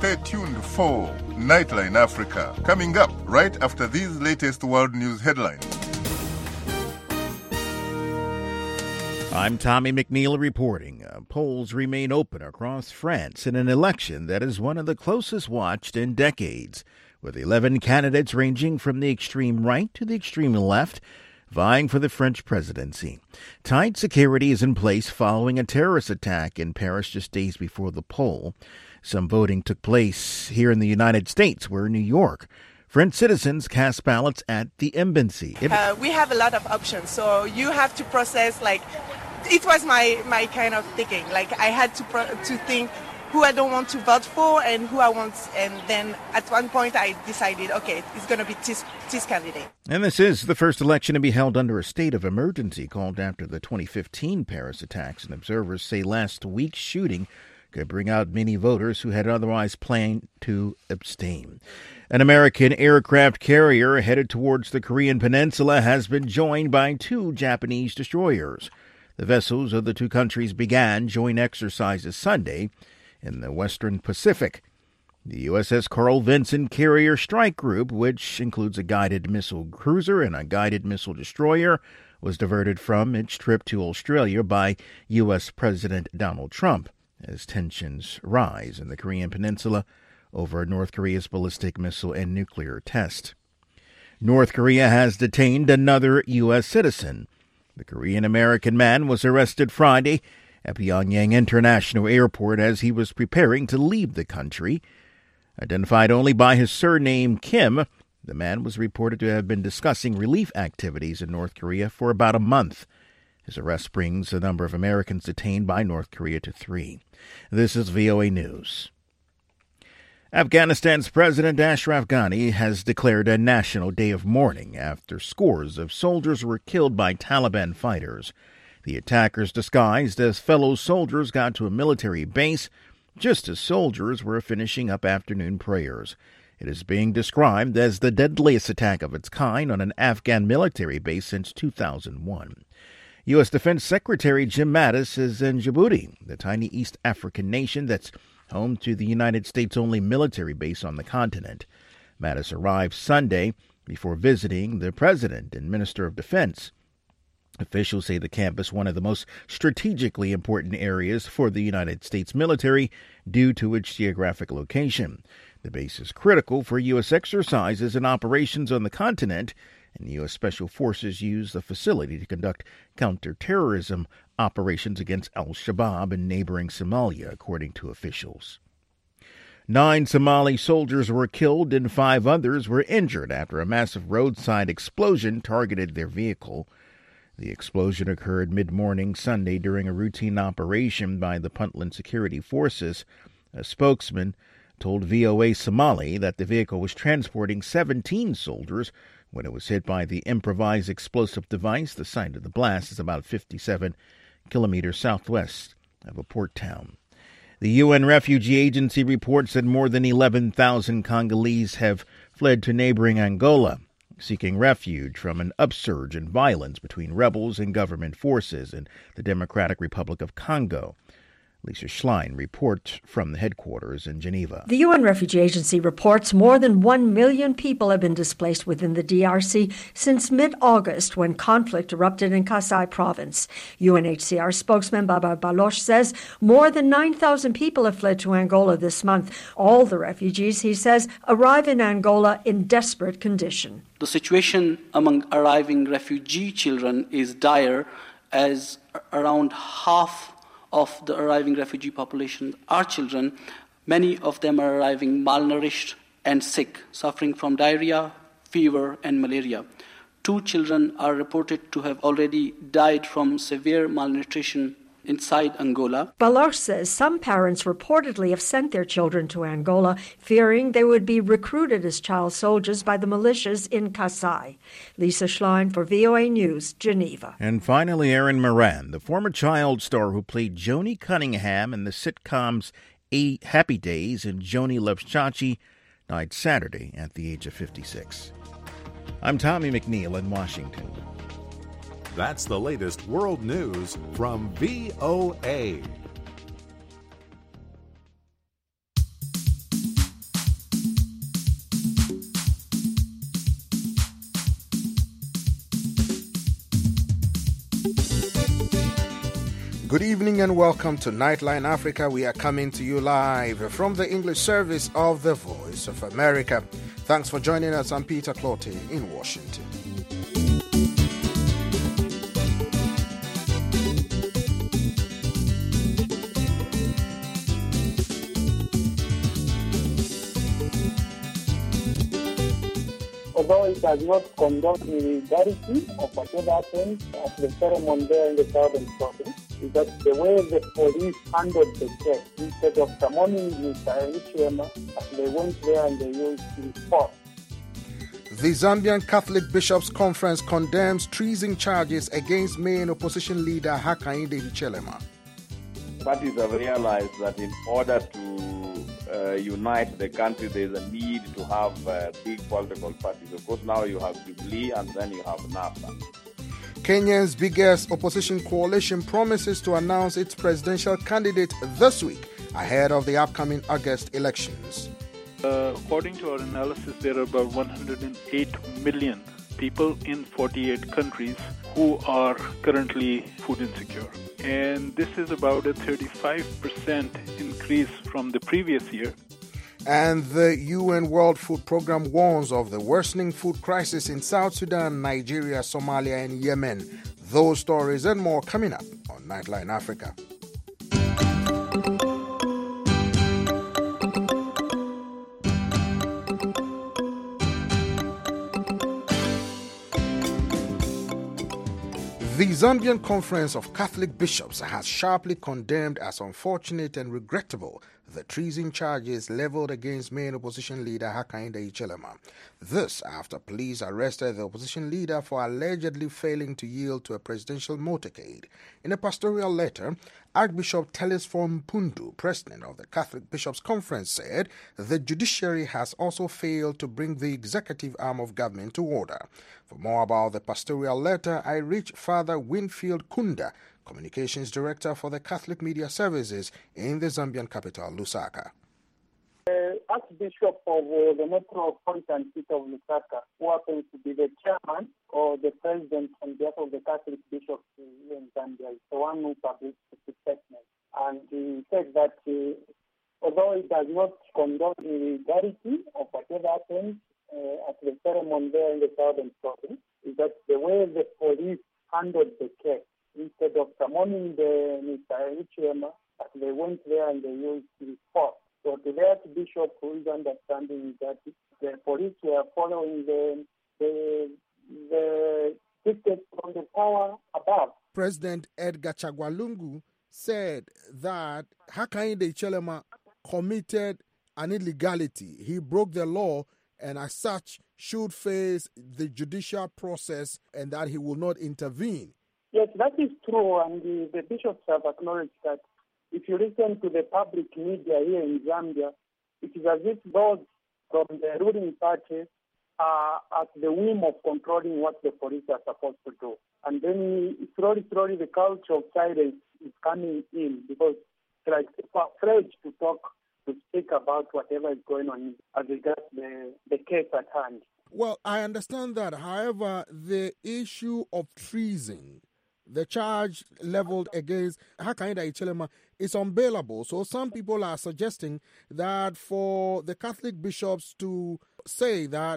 Stay tuned for Nightline Africa, coming up right after these latest world news headlines. I'm Tommy McNeil reporting. Polls remain open across France in an election that is one of the closest watched in decades, with 11 candidates ranging from the extreme right to the extreme left vying for the French presidency. Tight security is in place following a terrorist attack in Paris just days before the poll. Some voting took place here in the United States, where New York. French citizens cast ballots at the embassy. We have a lot of options, so you have to process, it was my kind of thinking. I had to think who I don't want to vote for and who I want, and then at one point I decided, okay, it's going to be this candidate. And this is the first election to be held under a state of emergency called after the 2015 Paris attacks, and observers say last week's shooting could bring out many voters who had otherwise planned to abstain. An American aircraft carrier headed towards the Korean peninsula has been joined by 2 Japanese destroyers. The vessels of the 2 countries began joint exercises Sunday in the Western Pacific. The USS Carl Vinson Carrier Strike Group, which includes a guided missile cruiser and a guided missile destroyer, was diverted from its trip to Australia by U.S. President Donald Trump as tensions rise in the Korean peninsula over North Korea's ballistic missile and nuclear test. North Korea has detained another U.S. citizen. The Korean-American man was arrested Friday at Pyongyang International Airport as he was preparing to leave the country. Identified only by his surname Kim, the man was reported to have been discussing relief activities in North Korea for about a month. His arrest brings the number of Americans detained by North Korea to 3. This is VOA News. Afghanistan's President Ashraf Ghani has declared a national day of mourning after scores of soldiers were killed by Taliban fighters. The attackers, disguised as fellow soldiers, got to a military base just as soldiers were finishing up afternoon prayers. It is being described as the deadliest attack of its kind on an Afghan military base since 2001. U.S. Defense Secretary Jim Mattis is in Djibouti, the tiny East African nation that's home to the United States' only military base on the continent. Mattis arrived Sunday before visiting the President and Minister of Defense. Officials say the camp is one of the most strategically important areas for the United States military due to its geographic location. The base is critical for U.S. exercises and operations on the continent, and U.S. Special Forces use the facility to conduct counterterrorism operations against al-Shabaab in neighboring Somalia, according to officials. 9 Somali soldiers were killed and 5 others were injured after a massive roadside explosion targeted their vehicle. The explosion occurred mid-morning Sunday during a routine operation by the Puntland Security Forces. A spokesman told VOA Somali that the vehicle was transporting 17 soldiers when it was hit by the improvised explosive device. The site of the blast is about 57 kilometers southwest of a port town. The UN Refugee Agency reports that more than 11,000 Congolese have fled to neighboring Angola, seeking refuge from an upsurge in violence between rebels and government forces in the Democratic Republic of Congo. Lisa Schlein reports from the headquarters in Geneva. The UN Refugee Agency reports more than 1 million people have been displaced within the DRC since mid-August when conflict erupted in Kasai province. UNHCR spokesman Baba Baloch says more than 9,000 people have fled to Angola this month. All the refugees, he says, arrive in Angola in desperate condition. The situation among arriving refugee children is dire, as around half of the arriving refugee population are children. Many of them are arriving malnourished and sick, suffering from diarrhea, fever, and malaria. 2 children are reported to have already died from severe malnutrition inside Angola. Baloch says some parents reportedly have sent their children to Angola, fearing they would be recruited as child soldiers by the militias in Kasai. Lisa Schlein for VOA News, Geneva. And finally, Erin Moran, the former child star who played Joni Cunningham in the sitcoms Happy Days and Joni Loves Chachi, died Saturday at the age of 56. I'm Tommy McNeil in Washington. That's the latest world news from VOA. Good evening and welcome to Nightline Africa. We are coming to you live from the English service of the Voice of America. Thanks for joining us. I'm Peter Clottey in Washington. Although it does not condone the illegality of whatever happened at the ceremony there in the southern province, is that the way the police handled the case, instead of summoning Mr. Hichilema, they went there and they used force. The Zambian Catholic Bishops' Conference condemns treason charges against main opposition leader Hakainde Hichilema. Parties have realized that in order to unite the country, there is a need to have big political parties. Of course, now you have Jubilee and then you have NASA. Kenya's biggest opposition coalition promises to announce its presidential candidate this week ahead of the upcoming August elections. According to our analysis, there are about 108 million people in 48 countries who are currently food insecure. And this is about a 35% increase from the previous year. And the UN World Food Programme warns of the worsening food crisis in South Sudan, Nigeria, Somalia, and Yemen. Those stories and more coming up on Nightline Africa. The Zambian Conference of Catholic Bishops has sharply condemned as unfortunate and regrettable the treason charges leveled against main opposition leader Hakainde Hichilema. This after police arrested the opposition leader for allegedly failing to yield to a presidential motorcade. In a pastoral letter, Archbishop Telesphore Mpundu, president of the Catholic Bishops' Conference, said the judiciary has also failed to bring the executive arm of government to order. For more about the pastoral letter, I reached Father Winfield Kunda, Communications Director for the Catholic Media Services in the Zambian capital, Lusaka. Archbishop of the Metropolitan City of Lusaka, who happens to be the chairman or the president on behalf of the Catholic bishops here in Zambia, is the one who published the statement. And he said that although it does not condone the illegality of whatever happened at the ceremony there in the southern province, is that the way the police handled the case, instead of summoning the Mr. Hichilema, they went there and they used force. So the Archbishop, who is understanding that the police were following the dictates from the power above. President Edgar Chagwa Lungu said that Hakainde Hichilema committed an illegality. He broke the law and as such should face the judicial process and that he will not intervene. Yes, that is true, and the bishops have acknowledged that. If you listen to the public media here in Zambia, it is as if those from the ruling party are at the whim of controlling what the police are supposed to do. And then slowly the culture of silence is coming in because it's like people are afraid to speak about whatever is going on as regards the case at hand. Well, I understand that. However, the issue of treason, the charge leveled against Hakainde Hichilema, is unbailable. So some people are suggesting that for the Catholic bishops to say that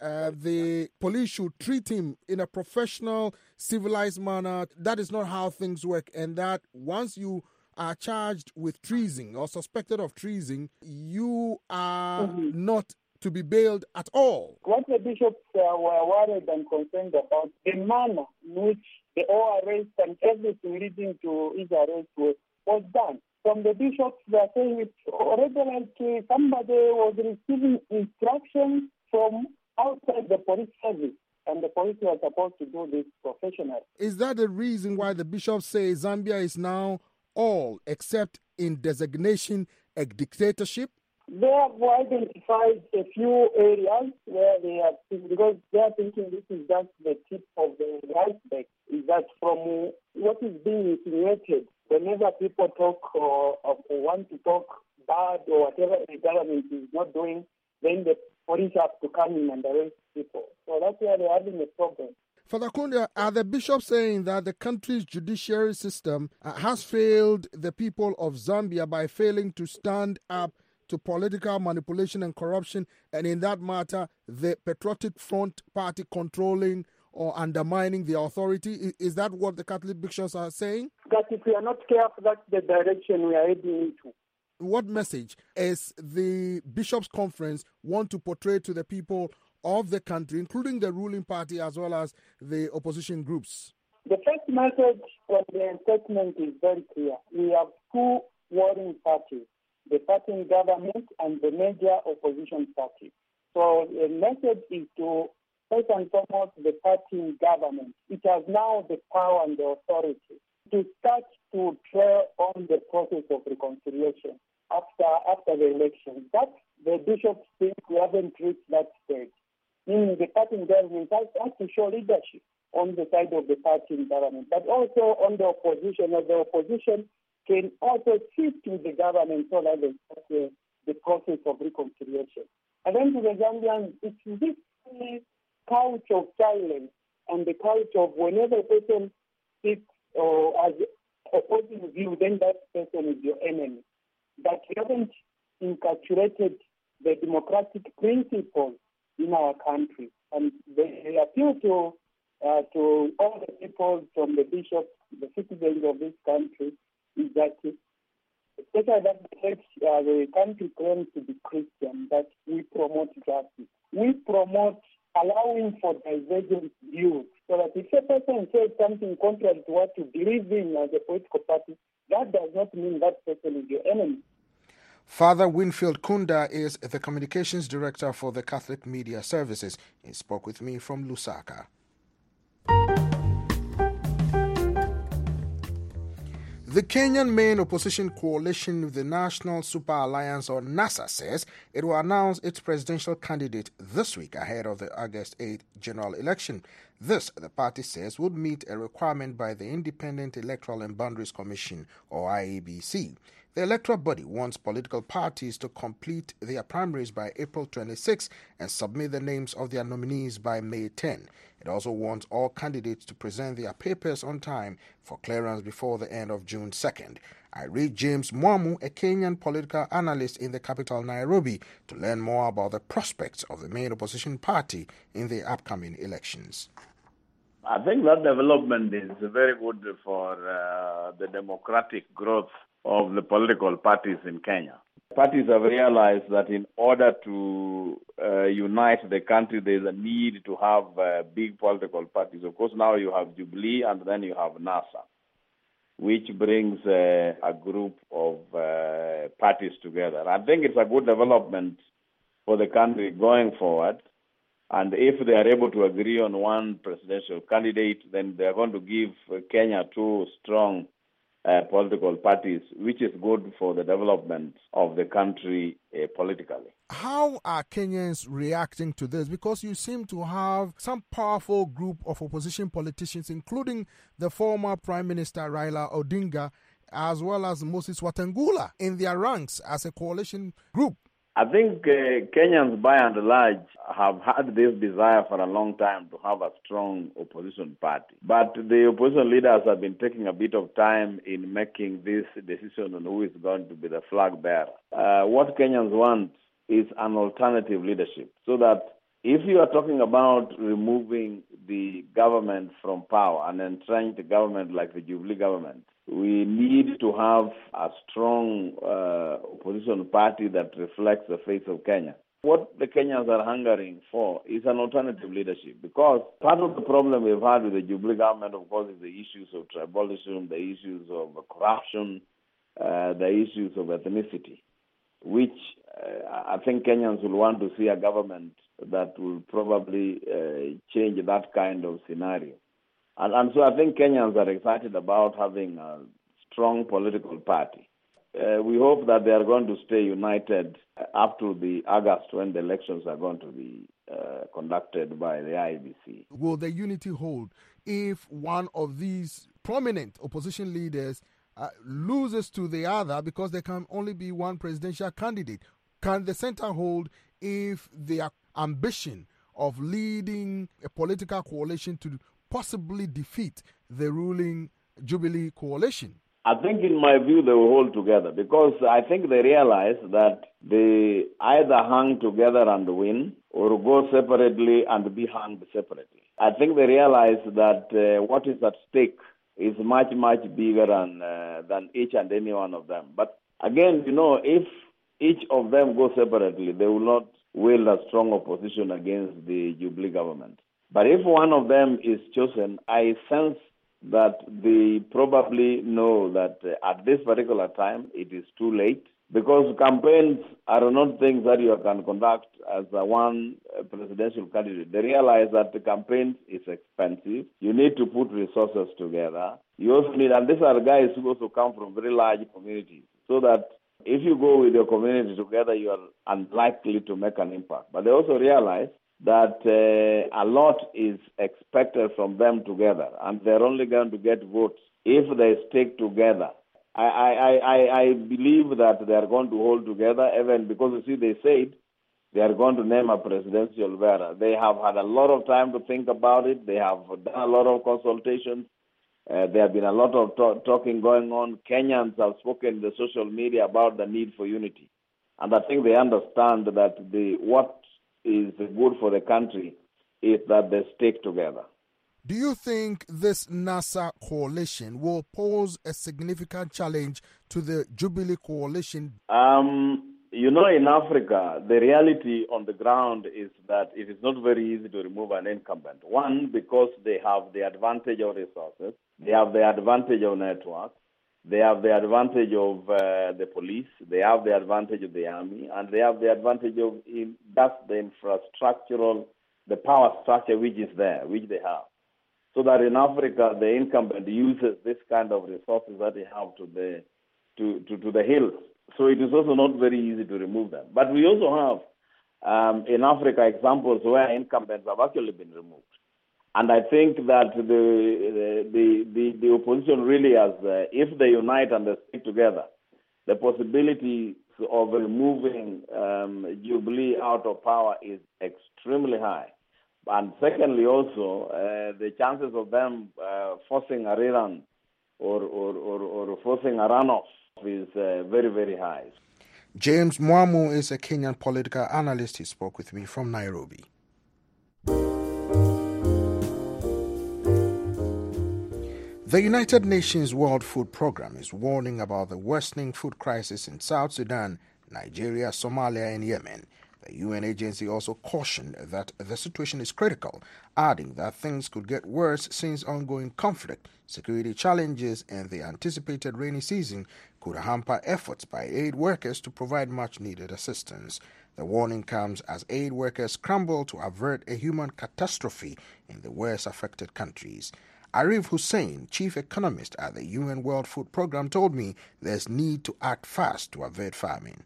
the police should treat him in a professional, civilized manner, that is not how things work, and that once you are charged with treason or suspected of treason, you are not to be bailed at all. What the bishops were worried and concerned about, the manner in which the whole arrest and everything leading to his arrest was done. From the bishops, they are saying it's already like somebody was receiving instructions from outside the police service, and the police were supposed to do this professionally. Is that the reason why the bishops say Zambia is now all, except in designation, a dictatorship? They have identified a few areas where they are, because they are thinking this is just the tip of the iceberg, is that from what is being insinuated, whenever people talk or want to talk bad or whatever the government is not doing, then the police have to come in and arrest people. So that's where they're having a problem. Father Kunda, are the bishops saying that the country's judiciary system has failed the people of Zambia by failing to stand up to political manipulation and corruption, and in that matter, the Patriotic Front Party controlling or undermining the authority? Is that what the Catholic bishops are saying? That if we are not careful, that's the direction we are heading into. What message is the Bishops' Conference want to portray to the people of the country, including the ruling party as well as the opposition groups? The first message from the statement is very clear. We have two warring parties, the party in government and the major opposition party. So the message is to, first and foremost, the party in government. It has now the power and the authority to start to try on the process of reconciliation after the election. That the bishops think we haven't reached that stage. Meaning the party in government has to show leadership on the side of the party in government, but also on the opposition. Or the opposition can also sit with the government so that they start the process of reconciliation. And then to the Zambians, it's this couch of silence and the couch of whenever a person speaks or has opposing view, then that person is your enemy. That we haven't encapsulated the democratic principles in our country, and they appeal to all the people, from the bishops, the citizens of this country, is that, especially that the country claims to be Christian, that we promote justice. We promote allowing for divergent views, so that if a person says something contrary to what you believe in as a political party, that does not mean that person is your enemy. Father Winfield Kunda is the communications director for the Catholic Media Services. He spoke with me from Lusaka. The Kenyan main opposition coalition, the National Super Alliance, or NASA, says it will announce its presidential candidate this week ahead of the August 8th general election. This, the party says, would meet a requirement by the Independent Electoral and Boundaries Commission, or IEBC. The electoral body wants political parties to complete their primaries by April 26 and submit the names of their nominees by May 10. It also wants all candidates to present their papers on time for clearance before the end of June 2nd. I read James Mwamu, a Kenyan political analyst in the capital Nairobi, to learn more about the prospects of the main opposition party in the upcoming elections. I think that development is very good for the democratic growth of the political parties in Kenya. Parties have realized that in order to unite the country, there's a need to have big political parties. Of course, now you have Jubilee and then you have NASA, which brings a group of parties together. I think it's a good development for the country going forward. And if they are able to agree on one presidential candidate, then they are going to give Kenya two strong political parties, which is good for the development of the country politically. How are Kenyans reacting to this? Because you seem to have some powerful group of opposition politicians, including the former Prime Minister Raila Odinga, as well as Moses Wetangula, in their ranks as a coalition group. I think Kenyans, by and large, have had this desire for a long time to have a strong opposition party. But the opposition leaders have been taking a bit of time in making this decision on who is going to be the flag bearer. What Kenyans want is an alternative leadership, so that if you are talking about removing the government from power and entrenching the government like the Jubilee government, we need to have a strong opposition party that reflects the face of Kenya. What the Kenyans are hungering for is an alternative leadership, because part of the problem we've had with the Jubilee government, of course, is the issues of tribalism, the issues of corruption, the issues of ethnicity, which I think Kenyans will want to see a government that will probably change that kind of scenario. And so I think Kenyans are excited about having a strong political party. We hope that they are going to stay united up to the August, when the elections are going to be conducted by the IEBC. Will the unity hold if one of these prominent opposition leaders loses to the other, because there can only be one presidential candidate? Can the center hold if their ambition of leading a political coalition to possibly defeat the ruling Jubilee coalition? I think, in my view, they will hold together because I think they realize that they either hang together and win or go separately and be hanged separately. I think they realize that what is at stake is much, much bigger than each and any one of them. But again, if each of them go separately, they will not wield a strong opposition against the Jubilee government. But if one of them is chosen, I sense that they probably know that at this particular time it is too late, because campaigns are not things that you can conduct as one presidential candidate. They realize that the campaign is expensive. You need to put resources together. You also need, and these are guys who also come from very large communities, so that if you go with your community together, you are unlikely to make an impact. But they also realize that a lot is expected from them together, and they're only going to get votes if they stick together. I believe that they are going to hold together, even because, you see, they said they are going to name a presidential bearer. They have had a lot of time to think about it. They have done a lot of consultations. There have been a lot of talking going on. Kenyans have spoken in the social media about the need for unity. And I think they understand that what is good for the country is that they stick together. Do you think this NASA coalition will pose a significant challenge to the Jubilee coalition? In Africa, the reality on the ground is that it is not very easy to remove an incumbent. One, because they have the advantage of resources, they have the advantage of networks, they have the advantage of the police, they have the advantage of the army, and they have the advantage of the infrastructural, the power structure which is there, which they have. So that in Africa, the incumbent uses this kind of resources that they have to the hills. So it is also not very easy to remove them. But we also have in Africa examples where incumbents have actually been removed. And I think that the opposition really has, if they unite and they stick together, the possibility of removing Jubilee out of power is extremely high. And secondly, also, the chances of them forcing a rerun or forcing a runoff is very, very high. James Mwamu is a Kenyan political analyst. He spoke with me from Nairobi. The United Nations World Food Programme is warning about the worsening food crisis in South Sudan, Nigeria, Somalia, and Yemen. The UN agency also cautioned that the situation is critical, adding that things could get worse since ongoing conflict, security challenges, and the anticipated rainy season could hamper efforts by aid workers to provide much-needed assistance. The warning comes as aid workers scramble to avert a human catastrophe in the worst-affected countries. Arif Hussein, chief economist at the UN World Food Programme, told me there's need to act fast to avert famine.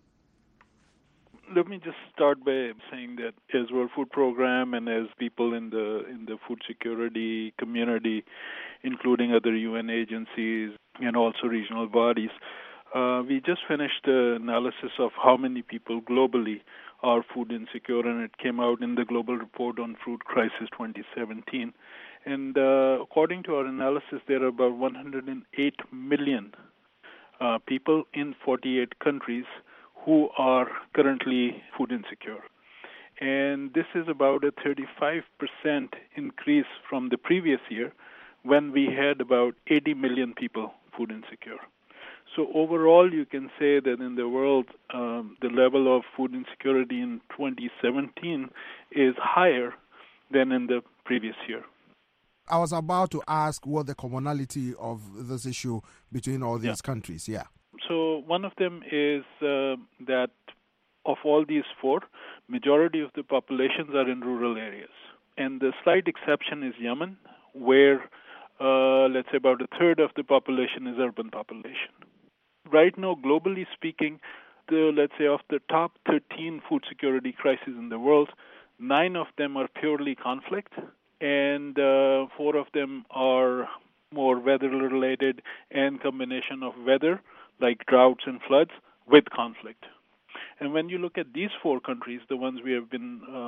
Let me just start by saying that as World Food Programme and as people in the food security community, including other UN agencies and also regional bodies, we just finished the analysis of how many people globally are food insecure, and it came out in the Global Report on Food Crisis 2017. And according to our analysis, there are about 108 million people in 48 countries who are currently food insecure. And this is about a 35% increase from the previous year when we had about 80 million people food insecure. So overall, you can say that in the world, the level of food insecurity in 2017 is higher than in the previous year. I was about to ask what the commonality of this issue between all these countries, So one of them is that of all these four, majority of the populations are in rural areas. And the slight exception is Yemen, where let's say about a third of the population is urban population. Right now, globally speaking, let's say of the top 13 food security crises in the world, 9 of them are purely conflict, and 4 of them are more weather-related and combination of weather, like droughts and floods, with conflict. And when you look at these 4 countries, the ones we have been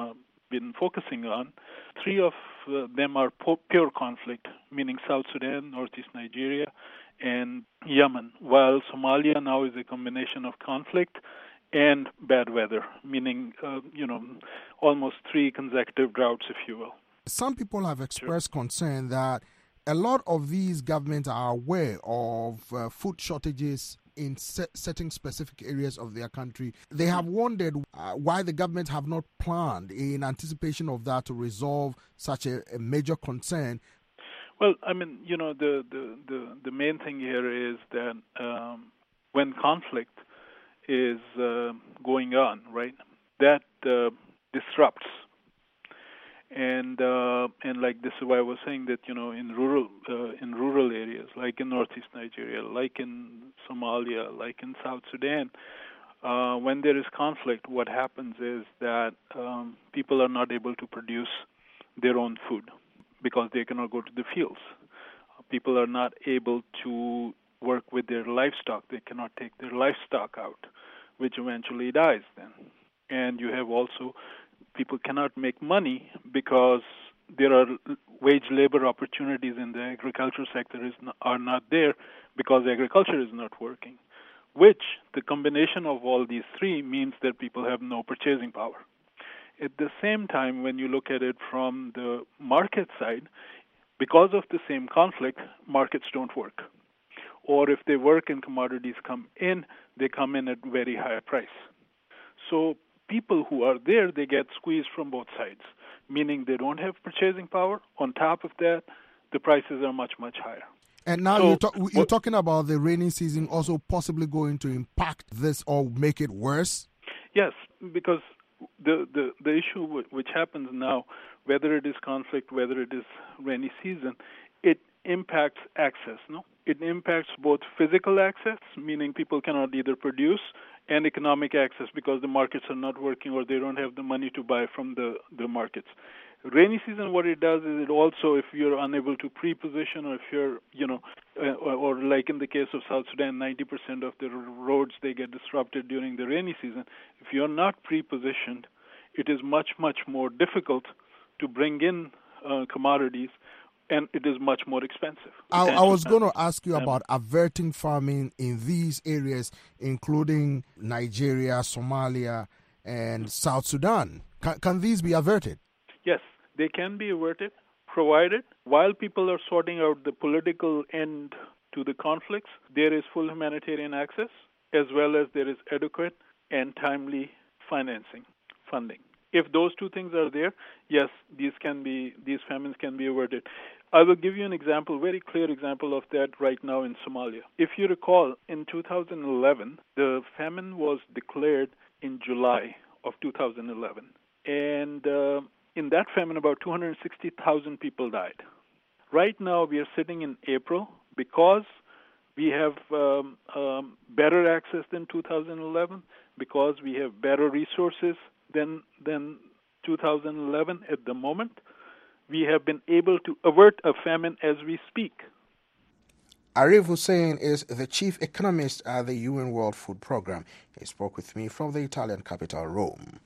been focusing on. 3 of them are pure conflict, meaning South Sudan, Northeast Nigeria, and Yemen, while Somalia now is a combination of conflict and bad weather, meaning, almost 3 consecutive droughts, if you will. Some people have expressed concern that a lot of these governments are aware of food shortages in certain specific areas of their country. They have wondered why the government have not planned in anticipation of that to resolve such a major concern. Well, I mean, the main thing here is that when conflict is going on, right, that disrupts. And like this is why I was saying that in rural areas like in Northeast Nigeria, like in Somalia, like in South Sudan, when there is conflict, what happens is that people are not able to produce their own food because they cannot go to the fields. People are not able to work with their livestock. They cannot take their livestock out, which eventually dies then. And you have also people cannot make money because there are wage labor opportunities in the agriculture sector are not there because agriculture is not working, which the combination of all these 3 means that people have no purchasing power. At the same time, when you look at it from the market side, because of the same conflict, markets don't work. Or if they work and commodities come in, they come in at very high price. So people who are there, they get squeezed from both sides, meaning they don't have purchasing power. On top of that, the prices are much, much higher. And now you're talking about the rainy season also possibly going to impact this or make it worse? Yes, because the issue which happens now, whether it is conflict, whether it is rainy season, it impacts access, no? It impacts both physical access, meaning people cannot either produce, and economic access because the markets are not working or they don't have the money to buy from the markets. Rainy season, what it does is it also, if you're unable to pre-position or if you're, or like in the case of South Sudan, 90% of the roads, they get disrupted during the rainy season. If you're not pre-positioned, it is much, much more difficult to bring in commodities, and it is much more expensive. I was going to ask you about averting farming in these areas, including Nigeria, Somalia, and South Sudan. Can these be averted? Yes, they can be averted, provided while people are sorting out the political end to the conflicts, there is full humanitarian access, as well as there is adequate and timely funding. If those 2 things are there, yes, these famines can be averted. I will give you an example, very clear example of that right now in Somalia. If you recall, in 2011, the famine was declared in July of 2011. And in that famine, about 260,000 people died. Right now, we are sitting in April because we have better access than 2011, because we have better resources than 2011 at the moment. We have been able to avert a famine as we speak. Arif Hussein is the chief economist at the UN World Food Programme. He spoke with me from the Italian capital, Rome.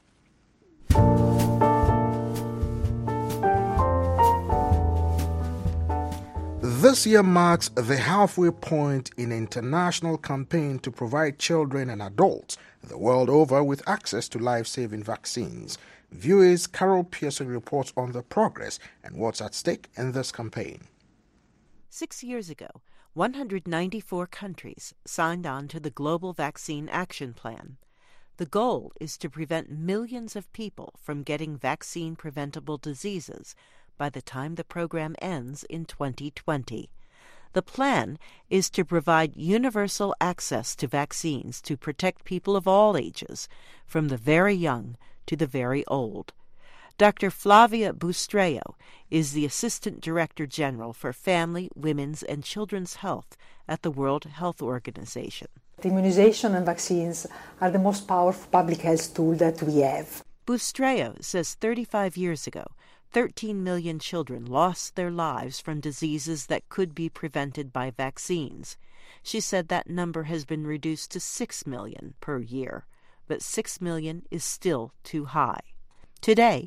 This year marks the halfway point in an international campaign to provide children and adults the world over with access to life-saving vaccines. Viewers, Carol Pearson reports on the progress and what's at stake in this campaign. 6 years ago, 194 countries signed on to the Global Vaccine Action Plan. The goal is to prevent millions of people from getting vaccine-preventable diseases by the time the program ends in 2020. The plan is to provide universal access to vaccines to protect people of all ages, from the very young to the very old. Dr. Flavia Bustreo is the Assistant Director General for Family, Women's, and Children's Health at the World Health Organization. Immunization and vaccines are the most powerful public health tool that we have. Bustreo says 35 years ago, 13 million children lost their lives from diseases that could be prevented by vaccines. She said that number has been reduced to 6 million per year, but 6 million is still too high. Today,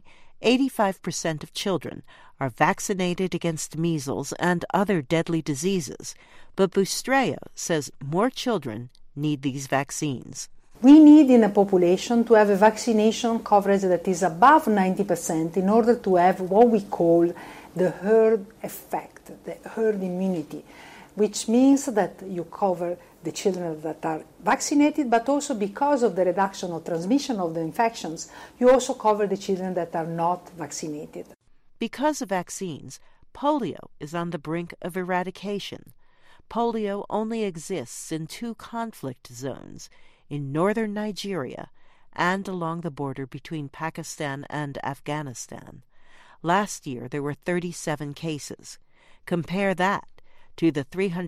85% of children are vaccinated against measles and other deadly diseases, but Bustreo says more children need these vaccines. We need in a population to have a vaccination coverage that is above 90% in order to have what we call the herd effect, the herd immunity, which means that you cover the children that are vaccinated, but also because of the reduction of transmission of the infections, you also cover the children that are not vaccinated. Because of vaccines, polio is on the brink of eradication. Polio only exists in 2 conflict zones, in northern Nigeria and along the border between Pakistan and Afghanistan. Last year there were 37 cases. Compare that to the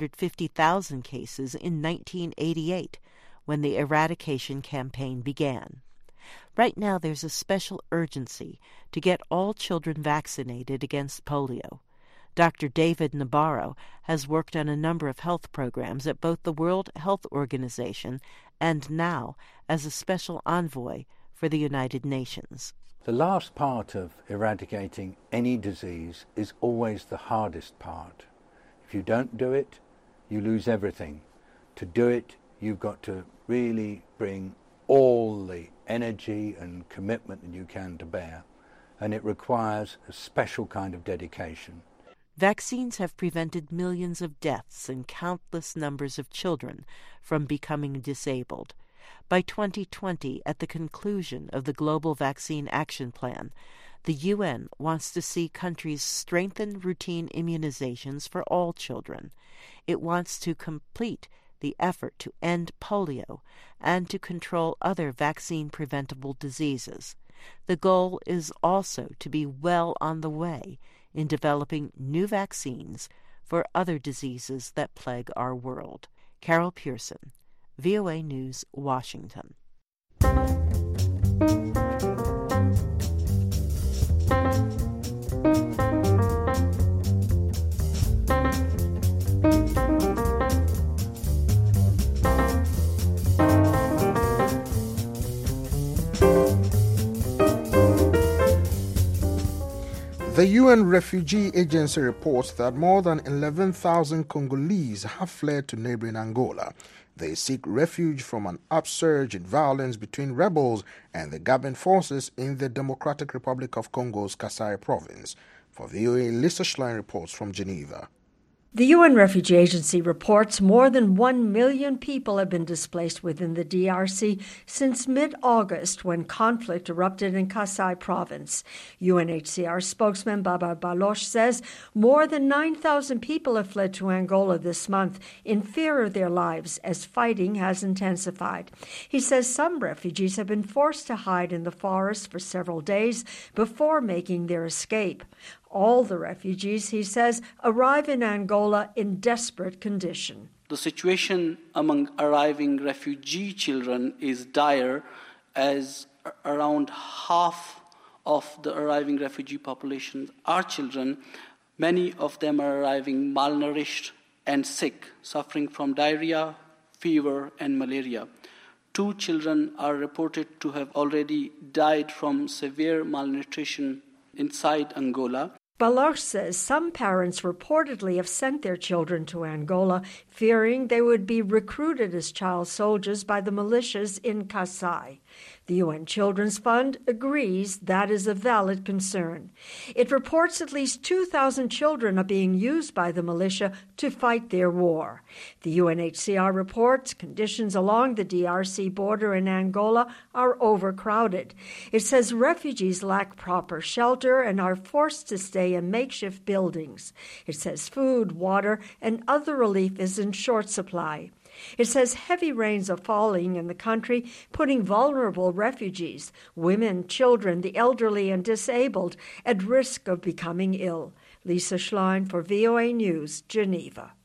350,000 cases in 1988, when the eradication campaign began. Right now there's a special urgency to get all children vaccinated against polio. Dr. David Nabarro has worked on a number of health programs at both the World Health Organization and now as a special envoy for the United Nations. The last part of eradicating any disease is always the hardest part. If you don't do it, you lose everything. To do it, you've got to really bring all the energy and commitment that you can to bear, and it requires a special kind of dedication. Vaccines have prevented millions of deaths and countless numbers of children from becoming disabled. By 2020, at the conclusion of the Global Vaccine Action Plan, the UN wants to see countries strengthen routine immunizations for all children. It wants to complete the effort to end polio and to control other vaccine-preventable diseases. The goal is also to be well on the way in developing new vaccines for other diseases that plague our world. Carol Pearson, VOA News, Washington. The UN Refugee Agency reports that more than 11,000 Congolese have fled to neighboring Angola. They seek refuge from an upsurge in violence between rebels and the government forces in the Democratic Republic of Congo's Kasai province. For VOA, Lisa Schlein reports from Geneva. The UN Refugee Agency reports more than 1 million people have been displaced within the DRC since mid-August when conflict erupted in Kasai province. UNHCR spokesman Baba Baloch says more than 9,000 people have fled to Angola this month in fear of their lives as fighting has intensified. He says some refugees have been forced to hide in the forest for several days before making their escape. All the refugees, he says, arrive in Angola in desperate condition. The situation among arriving refugee children is dire, as around half of the arriving refugee population are children. Many of them are arriving malnourished and sick, suffering from diarrhea, fever, and malaria. 2 children are reported to have already died from severe malnutrition inside Angola. Baloch says some parents reportedly have sent their children to Angola, fearing they would be recruited as child soldiers by the militias in Kasai. The UN Children's Fund agrees that is a valid concern. It reports at least 2,000 children are being used by the militia to fight their war. The UNHCR reports conditions along the DRC border in Angola are overcrowded. It says refugees lack proper shelter and are forced to stay in makeshift buildings. It says food, water, and other relief is in short supply. It says heavy rains are falling in the country, putting vulnerable refugees, women, children, the elderly, and disabled at risk of becoming ill. Lisa Schlein for VOA News, Geneva.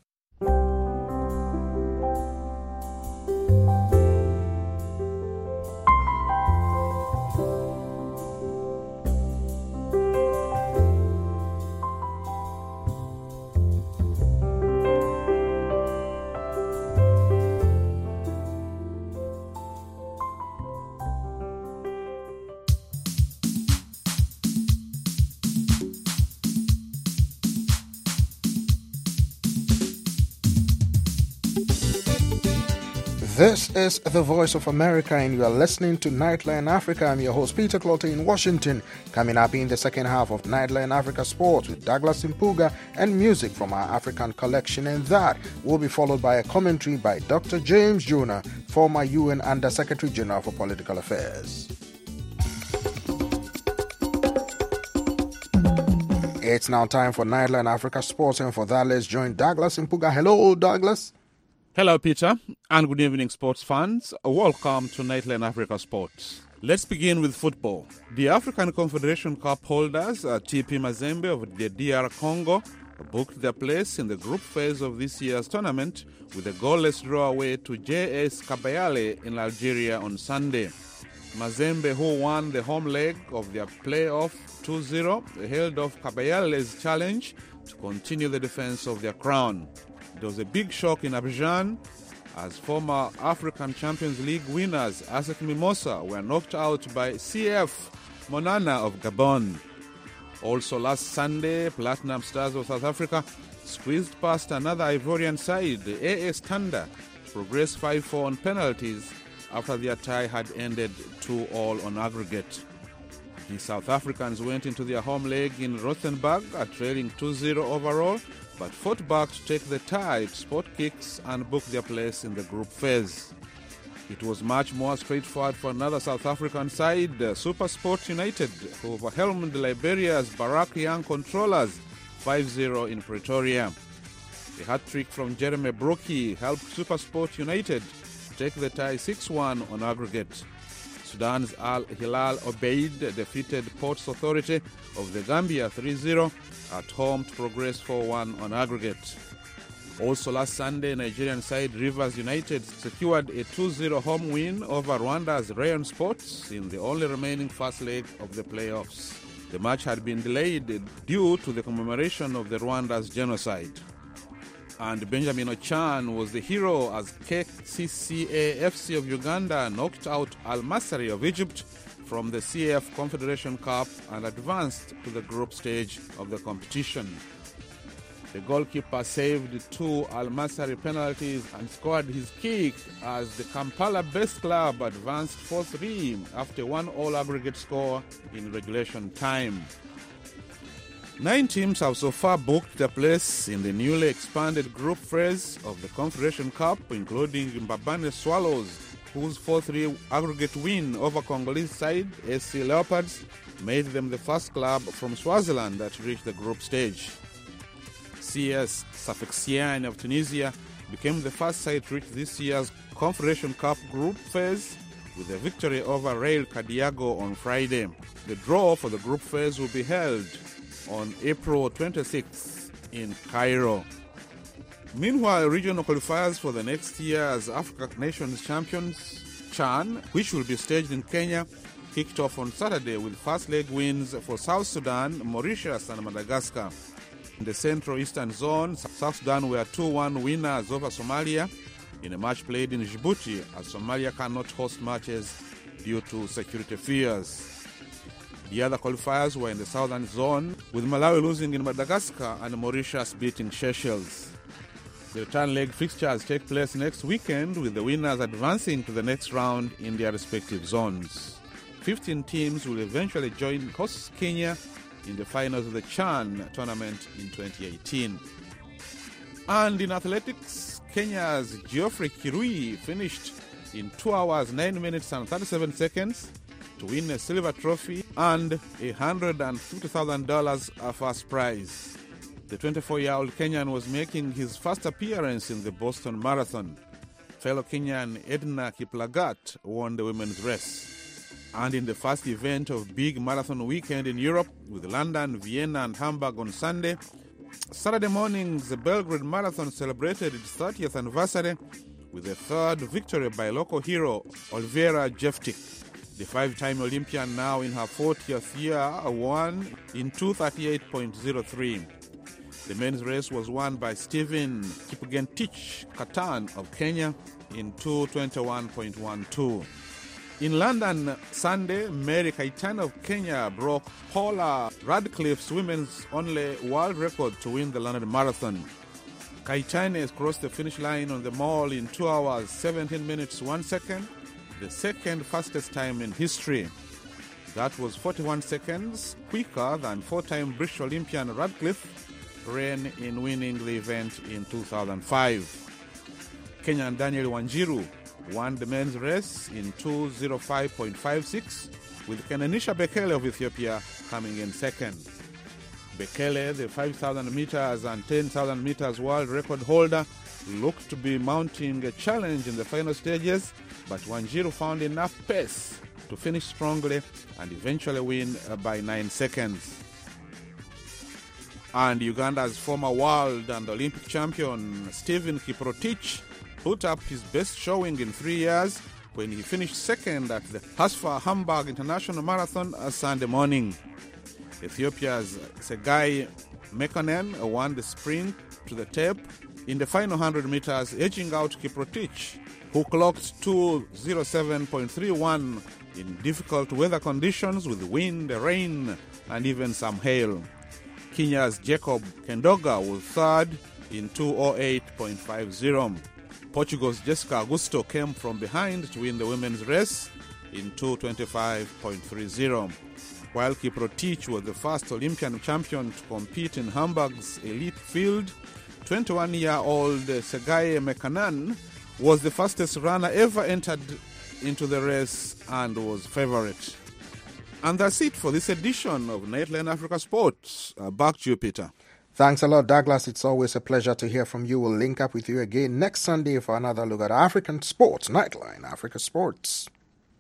This is the Voice of America, and you are listening to Nightline Africa. I'm your host, Peter Clottey in Washington. Coming up in the second half of Nightline Africa Sports with Douglas Impuga and music from our African collection, and that will be followed by a commentary by Dr. James Jonah, former UN Under-Secretary General for Political Affairs. It's now time for Nightline Africa Sports, and for that, let's join Douglas Impuga. Hello, Douglas. Hello, Peter, and good evening, sports fans. Welcome to Nightline Africa Sports. Let's begin with football. The African Confederation Cup holders, TP Mazembe of the DR Congo, booked their place in the group phase of this year's tournament with a goalless draw away to JS Kabylie in Algeria on Sunday. Mazembe, who won the home leg of their playoff 2-0, held off Kabyalie's challenge to continue the defense of their crown. There was a big shock in Abidjan as former African Champions League winners ASEC Mimosa were knocked out by CF Monana of Gabon. Also last Sunday, Platinum Stars of South Africa squeezed past another Ivorian side, AS Tanda, to progress 5-4 on penalties after their tie had ended 2-2 on aggregate. The South Africans went into their home leg in Rothenburg, trailing 2-0 overall, but fought back to take the tie to spot kicks and book their place in the group phase. It was much more straightforward for another South African side, SuperSport United, who overwhelmed Liberia's Barak Young Controllers 5-0 in Pretoria. A hat-trick from Jeremy Brookie helped SuperSport United take the tie 6-1 on aggregate. Sudan's Al Hilal Obeid defeated Ports Authority of the Gambia 3-0 at home to progress 4-1 on aggregate. Also last Sunday, Nigerian side Rivers United secured a 2-0 home win over Rwanda's Rayon Sports in the only remaining first leg of the playoffs. The match had been delayed due to the commemoration of the Rwanda's genocide. And Benjamin Ochan was the hero as KCCA FC of Uganda knocked out Al Masry of Egypt from the CAF Confederation Cup and advanced to the group stage of the competition. The goalkeeper saved 2 Al Masry penalties and scored his kick as the Kampala-based club advanced 4-3 after 1-1 aggregate score in regulation time. 9 teams have so far booked their place in the newly expanded group phase of the Confederation Cup, including Mbabane Swallows, whose 4-3 aggregate win over Congolese side SC Leopards made them the first club from Swaziland that reached the group stage. CS Sfaxien of Tunisia became the first side to reach this year's Confederation Cup group phase with a victory over Rail Kadiago on Friday. The draw for the group phase will be held on April 26th in Cairo. Meanwhile, regional qualifiers for the next year's Africa Nations Champions CHAN, which will be staged in Kenya, kicked off on Saturday with first leg wins for South Sudan, Mauritius and Madagascar. In the Central Eastern Zone, South Sudan were 2-1 winners over Somalia in a match played in Djibouti, as Somalia cannot host matches due to security fears. The other qualifiers were in the Southern Zone, with Malawi losing in Madagascar and Mauritius beating Seychelles. The return leg fixtures take place next weekend, with the winners advancing to the next round in their respective zones. 15 teams will eventually join host Kenya in the finals of the CHAN tournament in 2018. And in athletics, Kenya's Geoffrey Kirui finished in 2 hours, 9 minutes and 37 seconds to win a silver trophy and $150,000 first prize. The 24-year-old Kenyan was making his first appearance in the Boston Marathon. Fellow Kenyan Edna Kiplagat won the women's race. And in the first event of big marathon weekend in Europe, with London, Vienna and Hamburg on Sunday, Saturday morning the Belgrade Marathon celebrated its 30th anniversary with a third victory by local hero Olivera Jeftik. The 5-time Olympian, now in her 40th year, won in 2:38.03. The men's race was won by Stephen Kipgentich Katan of Kenya in 2:21.12. In London, Sunday, Mary Kaitan of Kenya broke Paula Radcliffe's women's only world record to win the London Marathon. Kaitane has crossed the finish line on the mall in 2 hours, 17 minutes, 1 second, the second fastest time in history. That was 41 seconds quicker than four-time British Olympian Radcliffe ran in winning the event in 2005. Kenyan Daniel Wanjiru won the men's race in 2:05.56, with Kenanisha Bekele of Ethiopia coming in second. Bekele, the 5,000 meters and 10,000 meters world record holder, looked to be mounting a challenge in the final stages, but Wanjiru found enough pace to finish strongly and eventually win by 9 seconds. And Uganda's former world and Olympic champion Stephen Kiprotich put up his best showing in 3 years when he finished second at the Hasfa Hamburg International Marathon Sunday morning. Ethiopia's Segai Mekonnen won the sprint to the tape in the final 100 meters, edging out Kiprotich, who clocked 2:07.31 in difficult weather conditions with wind, rain, and even some hail. Kenya's Jacob Kendoga was third in 2:08.50. Portugal's Jessica Augusto came from behind to win the women's race in 2:25.30. While Kiprotich was the first Olympian champion to compete in Hamburg's elite field, 21-year-old Segai Mekonnen was the fastest runner ever entered into the race and was favorite. And that's it for this edition of Nightline Africa Sports. Back to you, Peter. Thanks a lot, Douglas. It's always a pleasure to hear from you. We'll link up with you again next Sunday for another look at African sports. Nightline Africa Sports.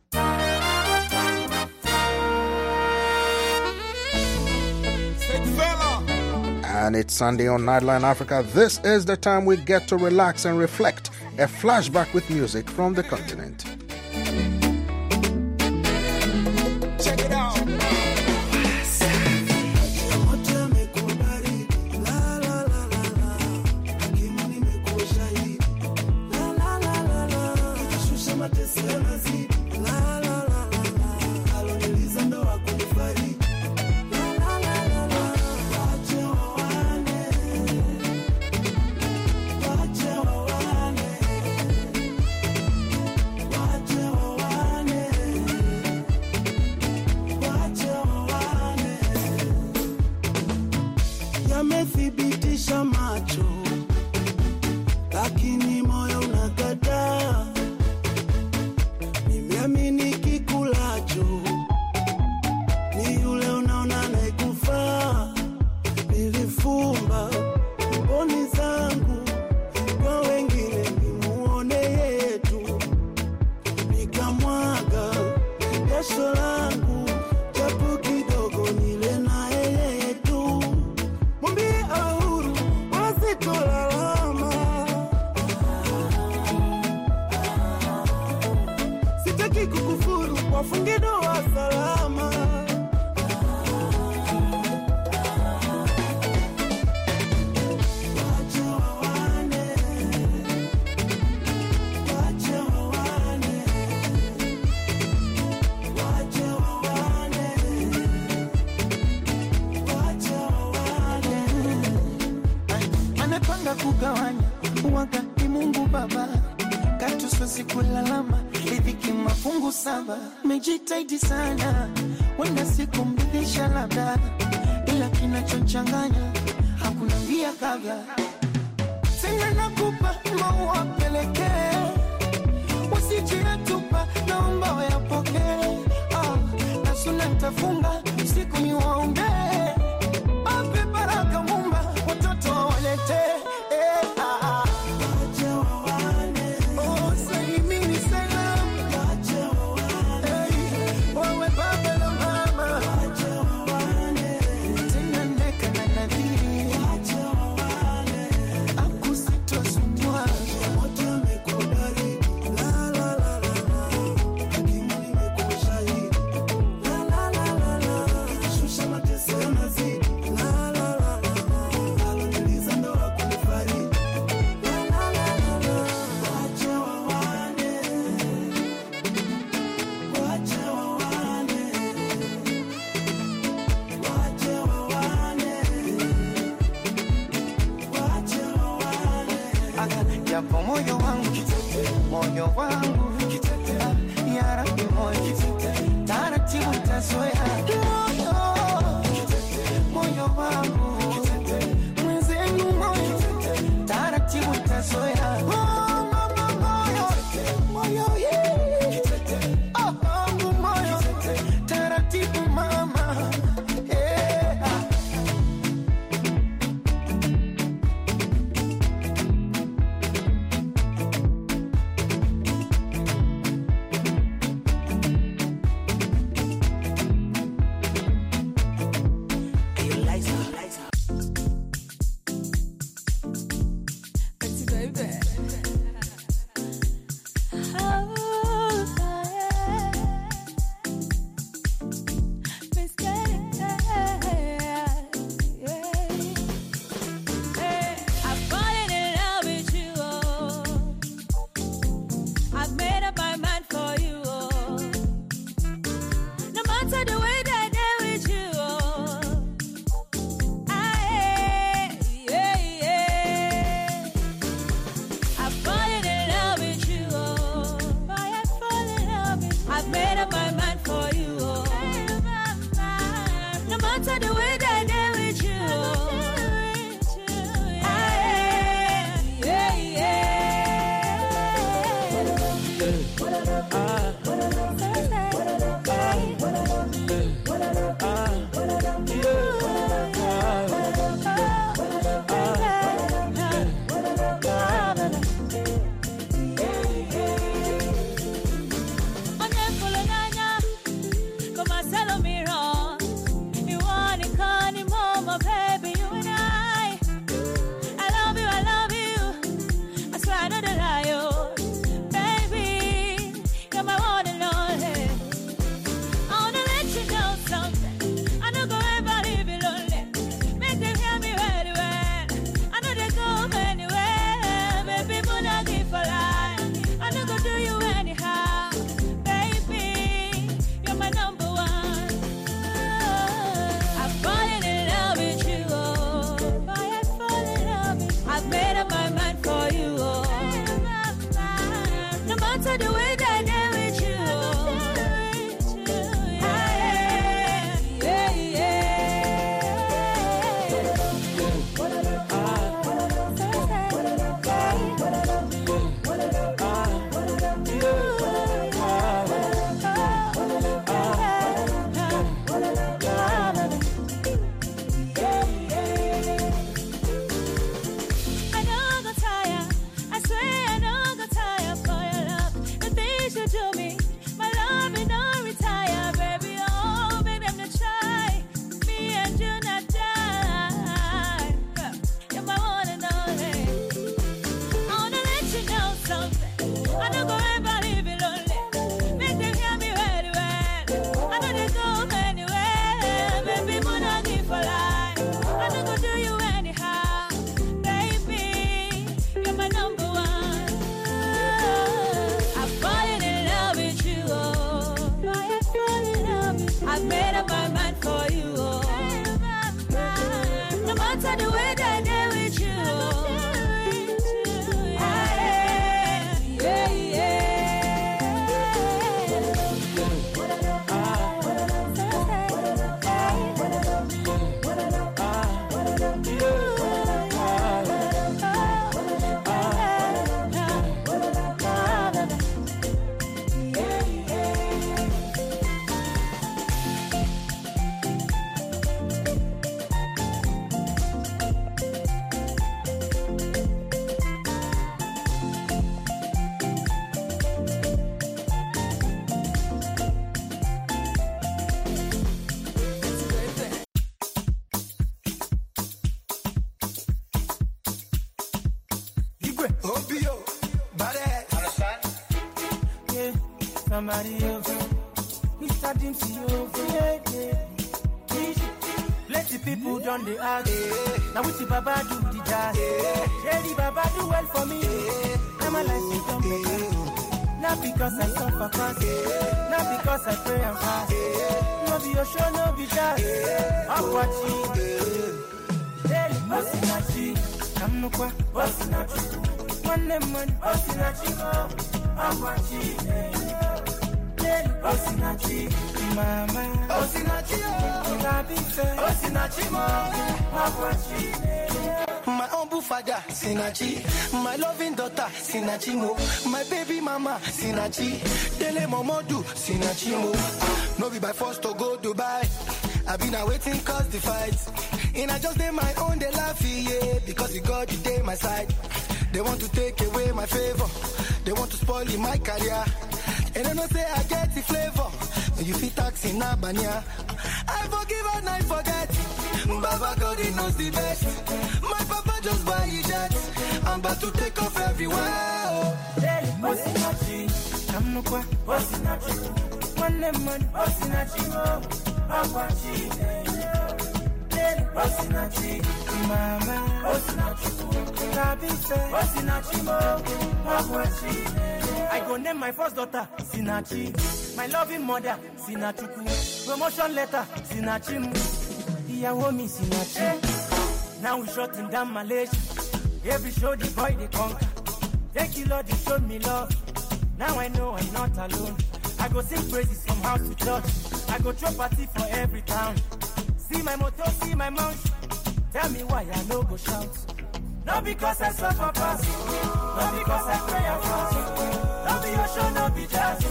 And it's Sunday on Nightline Africa. This is the time we get to relax and reflect. A flashback with music from the continent. Check it out. Yamethibitisha macho, lakini moyo unakataa. Nimeamini kikulacho ni yule unaona anayekufaa. Nilifumba mboni zangu kwa wengine nimuone yetu, nikamwaga jasho langu japo kidogo nile na yetu. Mwambie ahuru wasitolalama, sitaki kukufuru, wafunge doa salama. Anapanga kugawanya uwaga ni Mungu Baba, katusosi kulalama riziki mafungu saba. Mejitaidi sana wenda siku mridhisha labda, ila kinachochanganya hakuna mbia kabla. Sina nakupa maua pelekee, usijinatupa naomba wayapokee. Nasuna nitafunga siku ni waombe, ape baraka Mumba watoto walete. La la la la japo moyo wangu moyo wangu ya Rabbi moyo taratibu tazoea moyo wangu mwenzenu moyo taratibu tazoea moyo moyo taratibu mama Somebody else, Mr. Dempsey, plenty people done the act. Now with the Baba do the jazz. Shady Baba do well for me. Now my life is done better. Not because I suffer fast, not because I pray and fast. No be your show, no be jazz. I'm watching. Hey, bossy nachi, I'm no kwa, bossy nachi. One man, Osinachi, Aquachine. Osinachi, Mama, Osinachi, Osinachi, Aquachine. My humble father, Sinachi. My loving daughter, Sinachi Mo. My baby mama, Sinachi. Dele Momodu, Sinachi Mo. No be by force to go Dubai. I been waiting cause the fight. And I just did my own, they laugh, yeah. Because the God, you day my side. They want to take away my favor. They want to spoil my career. And I don't say I get the flavor. You feel taxi in Abania. I forgive and I forget. Baba God, he knows the best. My papa just buy a jet. I'm about to take off everywhere. Hey, Osinachi, I'm no qua, Osinachi. One man, Osinachi, Aquachi. Hey, Osinachi, Mama, Osinachi. Osinachi, Aquachi. I go name my first daughter, Sinachi. My loving mother, Sinachuku. Promotion letter, Sinachi. Iyawomi, Sinachi. Now we shutting down Malaysia. Every show the boy they conquer. Thank you Lord, you showed me love. Now I know I'm not alone. I go sing praises from house to church. I go throw party for every town. See my motto, see my mouth. Tell me why I no go shout. Not because I suffer past. Not because I pray and fast. Not be your show, not be jazz.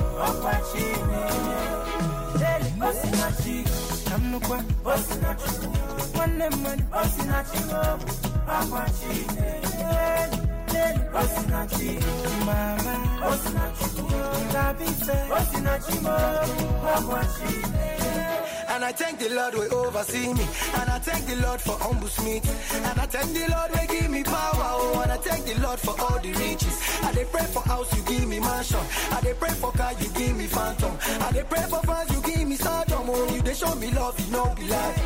Osinachi, I'm no qua, Osinachi. One man, Osinachi, Aquachi. Osinachi, Mama, Osinachi. Osinachi, Aquachi. And I thank the Lord will oversee me. And I thank the Lord for humble smith. And I thank the Lord will give me power. Oh, and I thank the Lord for all the riches. And they pray for house, you give me mansion. And they pray for car, you give me phantom. And they pray for fans, you give me stardom. Oh, you they show me love, you know be like.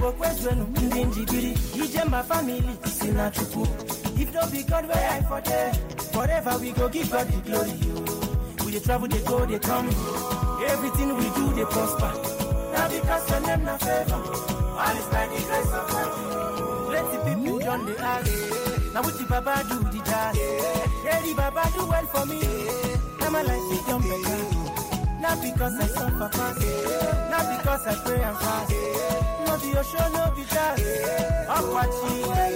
My family, if no be God where I for there, forever we go give God the glory. We they travel, they go, they come. Everything we do, they prosper. Now because your name na favor, all is by the grace of God. Let the people done the act. Now what the Baba do the jazz. Yeah, the Baba do well for me. Now my life become better. Not because I suffer fast. Not because I pray and fast. No be your show, no be jazz. Aquachi.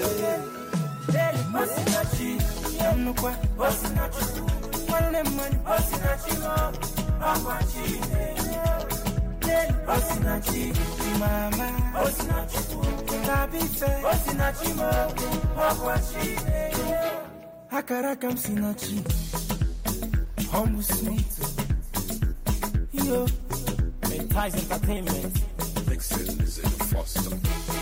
Osinachi. I'm no qua. Osinachi. One man. Osinachi. Aquachi. Osinachi, Mama, Osinachi, Osinachi, Aquachi. Akarakam Sinachi, Humble Smith, Yo, Ties Entertainment. Vixen is in Foster.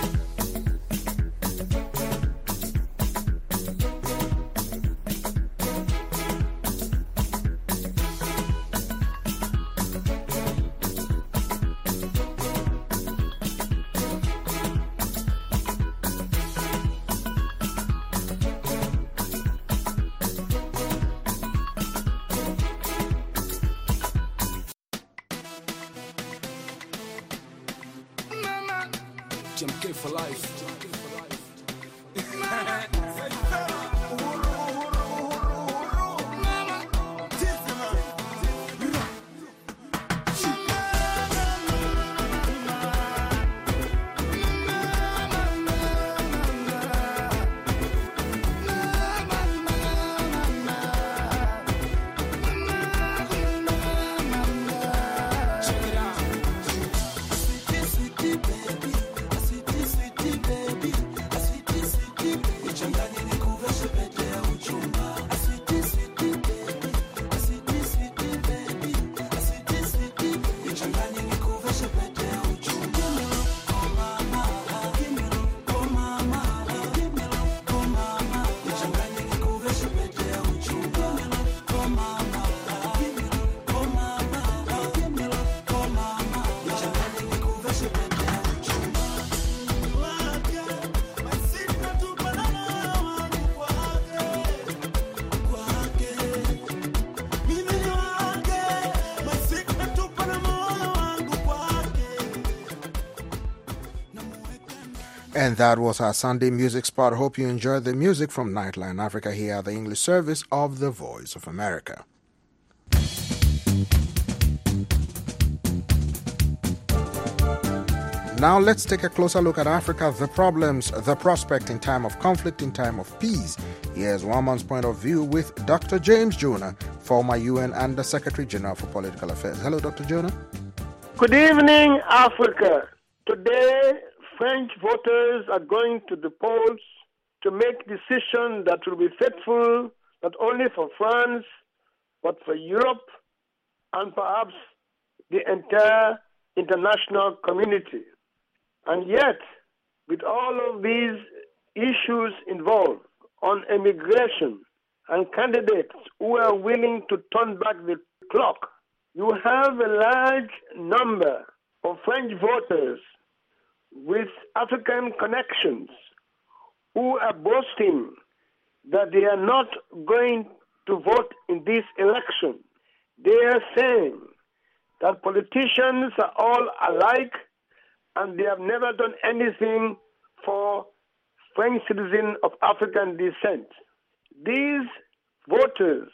JMK for life. And that was our Sunday music spot. Hope you enjoyed the music from Nightline Africa here at the English service of the Voice of America. Now let's take a closer look at Africa, the problems, the prospect in time of conflict, in time of peace. Here's one man's point of view with Dr. James Jonah, former UN Under Secretary General for Political Affairs. Hello, Dr. Jonah. Good evening, Africa. Today, French voters are going to the polls to make decisions that will be faithful not only for France, but for Europe and perhaps the entire international community. And yet, with all of these issues involved on immigration and candidates who are willing to turn back the clock, you have a large number of French voters with African connections who are boasting that they are not going to vote in this election. They are saying that politicians are all alike and they have never done anything for French citizens of African descent. These voters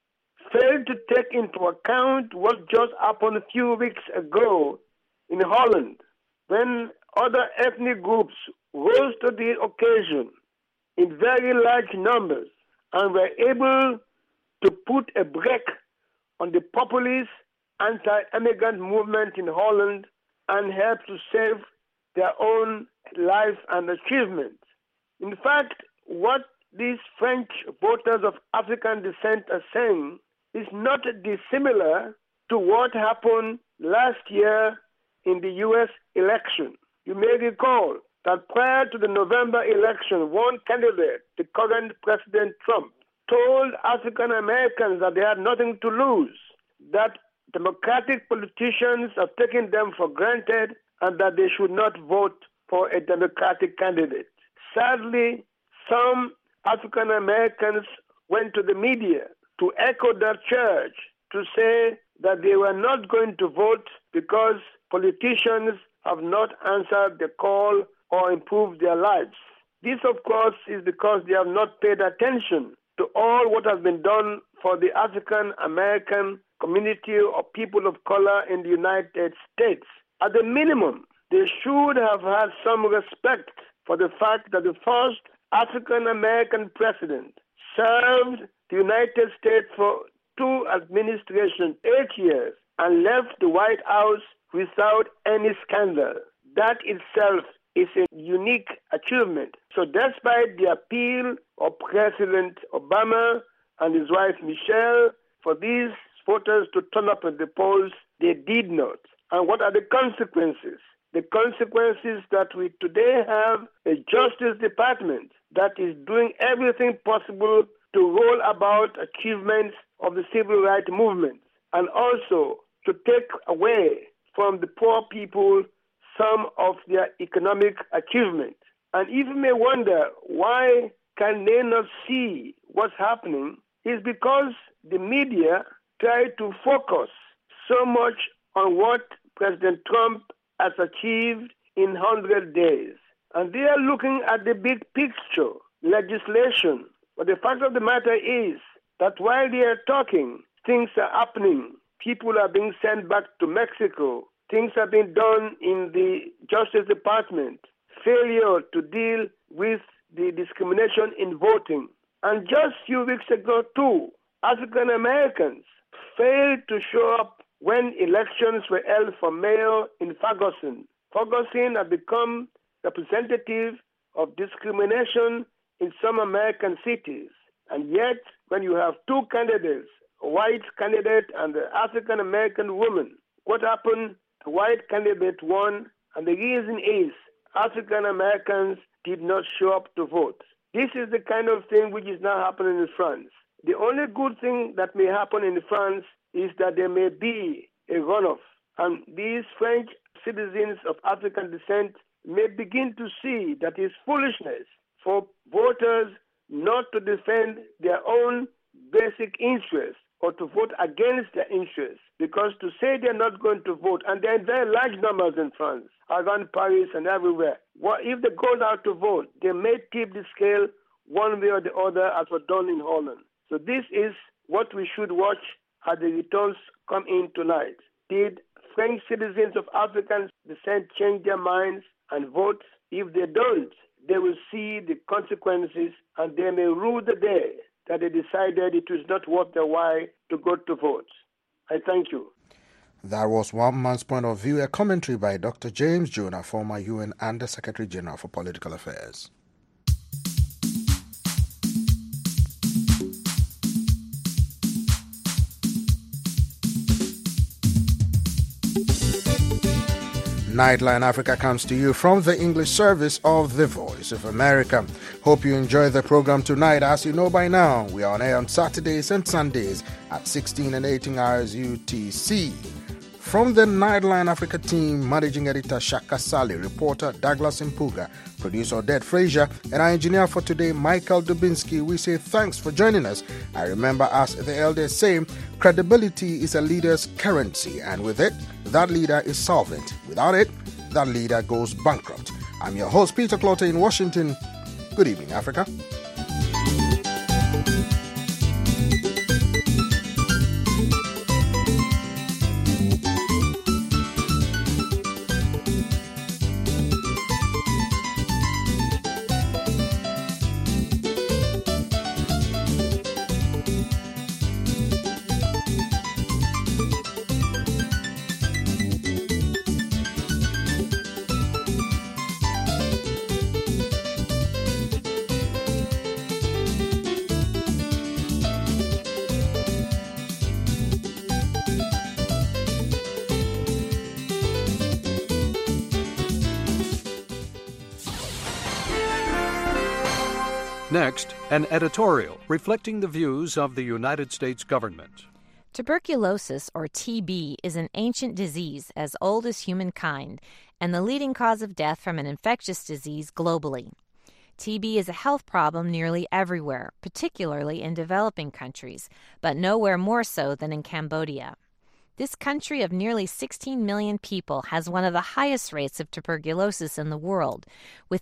failed to take into account what just happened a few weeks ago in Holland, when other ethnic groups rose to the occasion in very large numbers and were able to put a brake on the populist anti-immigrant movement in Holland and help to save their own life and achievement. In fact, what these French voters of African descent are saying is not dissimilar to what happened last year in the U.S. election. You may recall that prior to the November election, one candidate, the current President Trump, told African Americans that they had nothing to lose, that Democratic politicians have taken them for granted and that they should not vote for a Democratic candidate. Sadly, some African Americans went to the media to echo that charge, to say that they were not going to vote because politicians have not answered the call or improved their lives. This, of course, is because they have not paid attention to all what has been done for the African American community or people of color in the United States. At the minimum, they should have had some respect for the fact that the first African American president served the United States for 2 administrations, 8 years, and left the White House without any scandal. That itself is a unique achievement. So despite the appeal of President Obama and his wife Michelle for these voters to turn up at the polls, they did not. And what are the consequences? The consequences that we today have a Justice Department that is doing everything possible to roll about achievements of the civil rights movement and also to take away from the poor people some of their economic achievement. And if you may wonder why can they not see what's happening, is because the media try to focus so much on what President Trump has achieved in 100 days. And they are looking at the big picture, legislation. But the fact of the matter is that while they are talking, things are happening. People are being sent back to Mexico. Things are being done in the Justice Department. Failure to deal with the discrimination in voting. And just a few weeks ago, too, African Americans failed to show up when elections were held for mayor in Ferguson. Ferguson had become representative of discrimination in some American cities. And yet, when you have 2 candidates, a white candidate and an African American woman, what happened? The white candidate won, and the reason is African Americans did not show up to vote. This is the kind of thing which is now happening in France. The only good thing that may happen in France is that there may be a runoff, and these French citizens of African descent may begin to see that it's foolishness for voters not to defend their own basic interests or to vote against their interests, because to say they're not going to vote, and they're in very large numbers in France, around Paris and everywhere. If they go out to vote, they may tip the scale one way or the other, as was done in Holland. So this is what we should watch as the returns come in tonight. Did French citizens of African descent change their minds and vote? If they don't, they will see the consequences, and they may rue the day that they decided it was not worth their while to go to vote. I thank you. That was one man's point of view, a commentary by Dr. James Jonah, former UN Under Secretary General for Political Affairs. Nightline Africa comes to you from the English service of The Voice of America. Hope you enjoy the program tonight. As you know by now, we are on air on Saturdays and Sundays at 16 and 18 hours UTC. From the Nightline Africa team, Managing Editor Shaka Sali, reporter Douglas Mpuga, producer Odette Frazier, and our engineer for today, Michael Dubinsky, we say thanks for joining us. I remember, as the elders say, credibility is a leader's currency, and with it, that leader is solvent. Without it, that leader goes bankrupt. I'm your host, Peter Clotter in Washington. Good evening, Africa. Next, an editorial reflecting the views of the United States government. Tuberculosis, or TB, is an ancient disease as old as humankind and the leading cause of death from an infectious disease globally. TB is a health problem nearly everywhere, particularly in developing countries, but nowhere more so than in Cambodia. This country of nearly 16 million people has one of the highest rates of tuberculosis in the world, with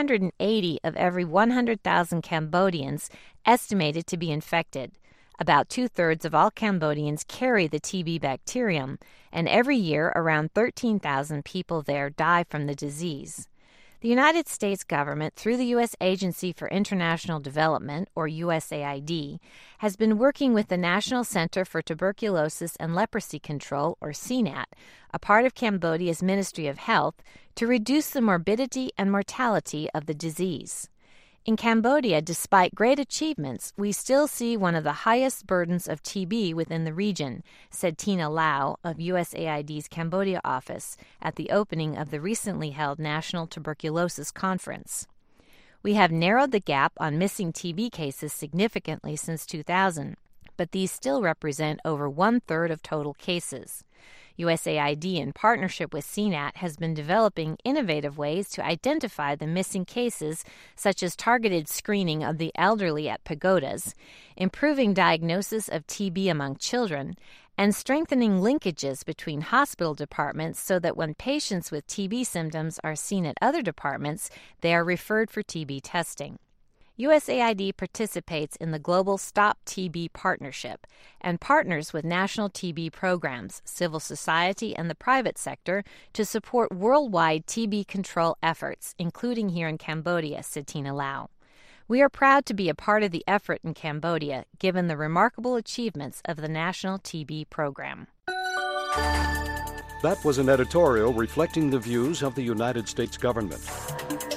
380 of every 100,000 Cambodians estimated to be infected. About 2/3 of all Cambodians carry the TB bacterium, and every year around 13,000 people there die from the disease. The United States government, through the U.S. Agency for International Development, or USAID, has been working with the National Center for Tuberculosis and Leprosy Control, or CNAT, a part of Cambodia's Ministry of Health, to reduce the morbidity and mortality of the disease. In Cambodia, despite great achievements, we still see one of the highest burdens of TB within the region, said Tina Lau of USAID's Cambodia office at the opening of the recently held National Tuberculosis Conference. We have narrowed the gap on missing TB cases significantly since 2000, but these still represent over 1/3 of total cases. USAID, in partnership with CNAT, has been developing innovative ways to identify the missing cases, such as targeted screening of the elderly at pagodas, improving diagnosis of TB among children, and strengthening linkages between hospital departments so that when patients with TB symptoms are seen at other departments, they are referred for TB testing. USAID participates in the Global Stop TB Partnership and partners with national TB programs, civil society, and the private sector to support worldwide TB control efforts, including here in Cambodia, said Tina Lau. We are proud to be a part of the effort in Cambodia, given the remarkable achievements of the national TB program. That was an editorial reflecting the views of the United States government.